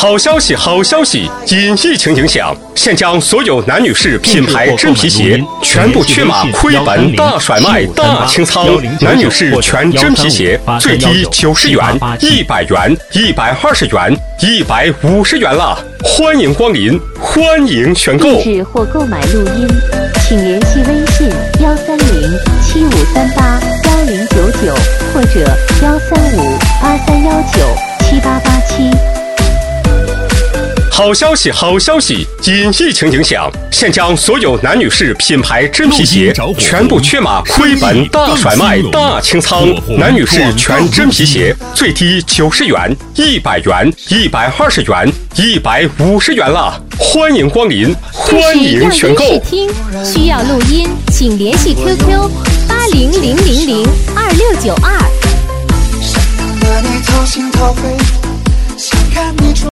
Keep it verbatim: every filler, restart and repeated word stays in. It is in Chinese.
好消息，好消息！因疫情影响，现将所有男女士品牌真皮鞋全部缺码亏本大甩卖、大清仓。男女士全真皮鞋最低九十元、一百元、一百二十元、一百五十元了！欢迎光临，欢迎选购。 地址或购买录音，请联系微信幺三零七五三八幺零九九或者幺三五八三幺九七八八七。 好消息，好消息！因疫情影响，现将所有男女士品牌真皮鞋全部缺码亏本大甩卖、大清仓。男女士全真皮鞋最低九十元、一百元、一百二十元、一百五十元了！欢迎光临，欢迎选购。 需要录音，请联系 Q Q 八零零零零二六九二。